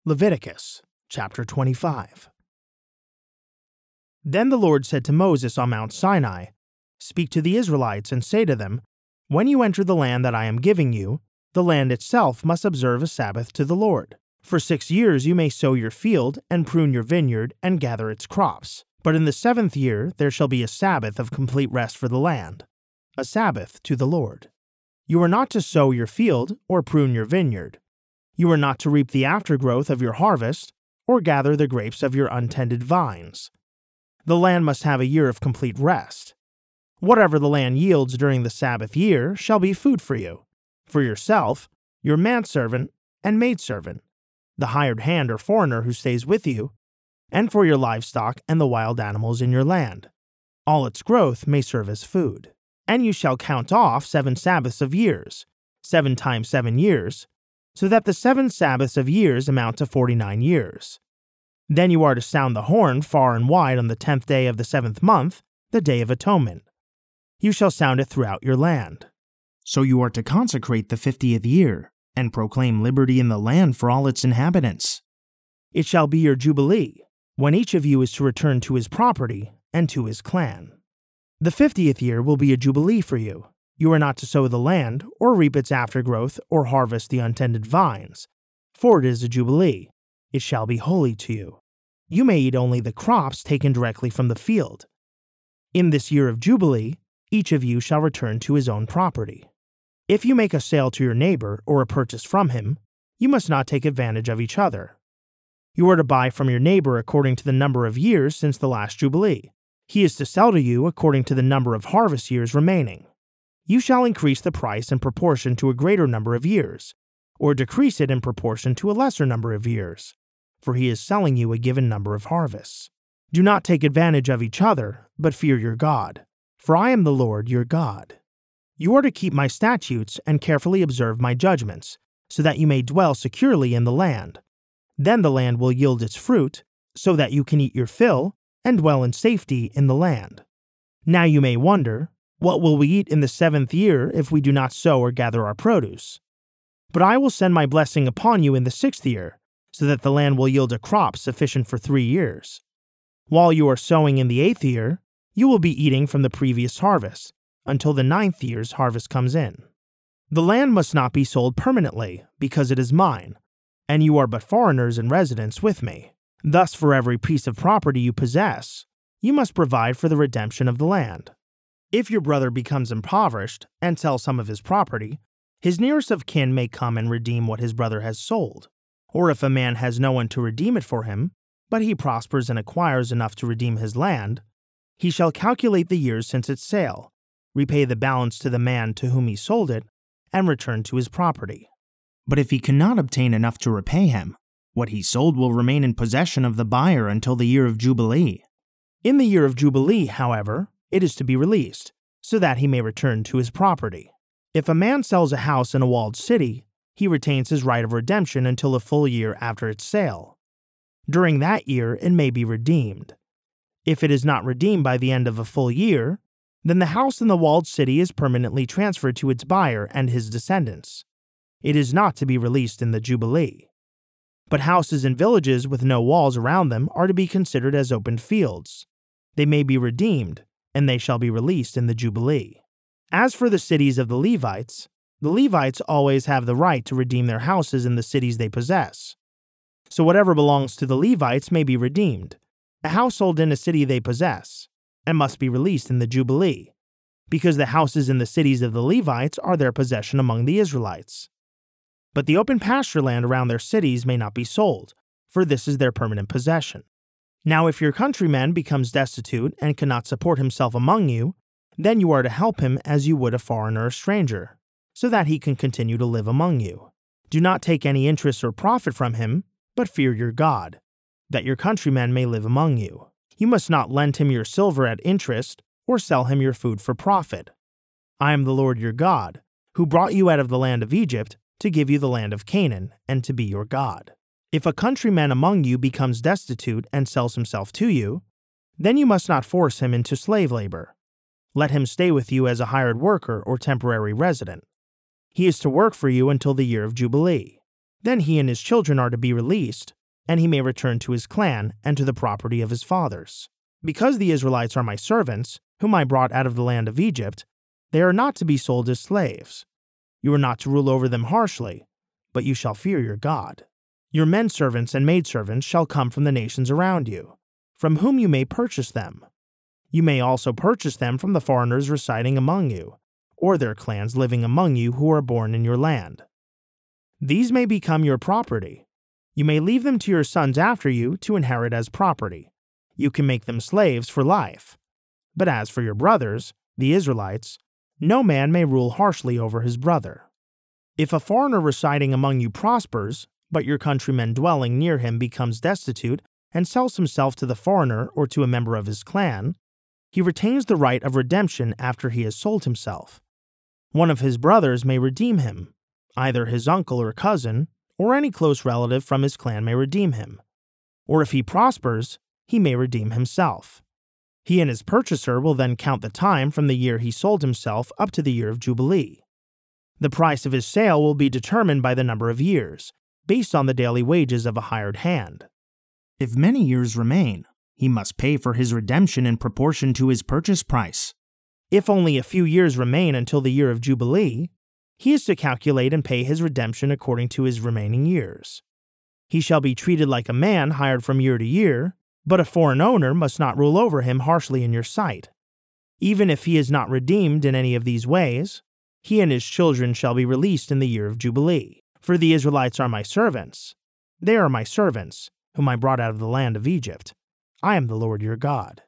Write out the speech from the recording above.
Leviticus chapter 25. Then the Lord said to Moses on Mount Sinai, "Speak to the Israelites and say to them, when you enter the land that I am giving you, the land itself must observe a Sabbath to the Lord. For 6 years you may sow your field and prune your vineyard and gather its crops. But in the 7th year there shall be a Sabbath of complete rest for the land, a Sabbath to the Lord. You are not to sow your field or prune your vineyard. You are not to reap the aftergrowth of your harvest or gather the grapes of your untended vines. The land must have a year of complete rest. Whatever the land yields during the Sabbath year shall be food for you, for yourself, your manservant and maidservant, the hired hand or foreigner who stays with you, and for your livestock and the wild animals in your land. All its growth may serve as food. And you shall count off 7 Sabbaths of years, 7 times 7 years, so that the 7 Sabbaths of years amount to 49 years. Then you are to sound the horn far and wide on the 10th day of the 7th month, the Day of Atonement. You shall sound it throughout your land. So you are to consecrate the 50th year, and proclaim liberty in the land for all its inhabitants. It shall be your jubilee, when each of you is to return to his property and to his clan. The 50th year will be a jubilee for you. You are not to sow the land, or reap its aftergrowth, or harvest the untended vines, for it is a jubilee. It shall be holy to you. You may eat only the crops taken directly from the field. In this year of jubilee, each of you shall return to his own property. If you make a sale to your neighbor or a purchase from him, you must not take advantage of each other. You are to buy from your neighbor according to the number of years since the last jubilee. He is to sell to you according to the number of harvest years remaining. You shall increase the price in proportion to a greater number of years, or decrease it in proportion to a lesser number of years, for he is selling you a given number of harvests. Do not take advantage of each other, but fear your God, for I am the Lord your God. You are to keep my statutes and carefully observe my judgments, so that you may dwell securely in the land. Then the land will yield its fruit, so that you can eat your fill and dwell in safety in the land. Now you may wonder, what will we eat in the 7th year if we do not sow or gather our produce? But I will send my blessing upon you in the 6th year, so that the land will yield a crop sufficient for 3 years. While you are sowing in the 8th year, you will be eating from the previous harvest, until the 9th year's harvest comes in. The land must not be sold permanently, because it is mine, and you are but foreigners and residents with me. Thus, for every piece of property you possess, you must provide for the redemption of the land. If your brother becomes impoverished and sells some of his property, his nearest of kin may come and redeem what his brother has sold. Or if a man has no one to redeem it for him, but he prospers and acquires enough to redeem his land, he shall calculate the years since its sale, repay the balance to the man to whom he sold it, and return to his property. But if he cannot obtain enough to repay him, what he sold will remain in possession of the buyer until the year of Jubilee. In the year of Jubilee, however, it is to be released, so that he may return to his property. If a man sells a house in a walled city, he retains his right of redemption until a full year after its sale. During that year, it may be redeemed. If it is not redeemed by the end of a full year, then the house in the walled city is permanently transferred to its buyer and his descendants. It is not to be released in the Jubilee. But houses in villages with no walls around them are to be considered as open fields. They may be redeemed, and they shall be released in the Jubilee. As for the cities of the Levites always have the right to redeem their houses in the cities they possess. So whatever belongs to the Levites may be redeemed, a household in a city they possess, and must be released in the Jubilee, because the houses in the cities of the Levites are their possession among the Israelites. But the open pasture land around their cities may not be sold, for this is their permanent possession. Now if your countryman becomes destitute and cannot support himself among you, then you are to help him as you would a foreigner or stranger, so that he can continue to live among you. Do not take any interest or profit from him, but fear your God, that your countryman may live among you. You must not lend him your silver at interest, or sell him your food for profit. I am the Lord your God, who brought you out of the land of Egypt to give you the land of Canaan, and to be your God. If a countryman among you becomes destitute and sells himself to you, then you must not force him into slave labor. Let him stay with you as a hired worker or temporary resident. He is to work for you until the year of Jubilee. Then he and his children are to be released, and he may return to his clan and to the property of his fathers. Because the Israelites are my servants, whom I brought out of the land of Egypt, they are not to be sold as slaves. You are not to rule over them harshly, but you shall fear your God. Your men servants and maidservants shall come from the nations around you, from whom you may purchase them. You may also purchase them from the foreigners residing among you, or their clans living among you who are born in your land. These may become your property. You may leave them to your sons after you to inherit as property. You can make them slaves for life. But as for your brothers, the Israelites, no man may rule harshly over his brother. If a foreigner residing among you prospers, but your countryman dwelling near him becomes destitute and sells himself to the foreigner or to a member of his clan, he retains the right of redemption after he has sold himself. One of his brothers may redeem him. Either his uncle or cousin, or any close relative from his clan may redeem him. Or if he prospers, he may redeem himself. He and his purchaser will then count the time from the year he sold himself up to the year of Jubilee. The price of his sale will be determined by the number of years, based on the daily wages of a hired hand. If many years remain, he must pay for his redemption in proportion to his purchase price. If only a few years remain until the year of Jubilee, he is to calculate and pay his redemption according to his remaining years. He shall be treated like a man hired from year to year, but a foreign owner must not rule over him harshly in your sight. Even if he is not redeemed in any of these ways, he and his children shall be released in the year of Jubilee. For the Israelites are my servants. They are my servants, whom I brought out of the land of Egypt. I am the Lord your God.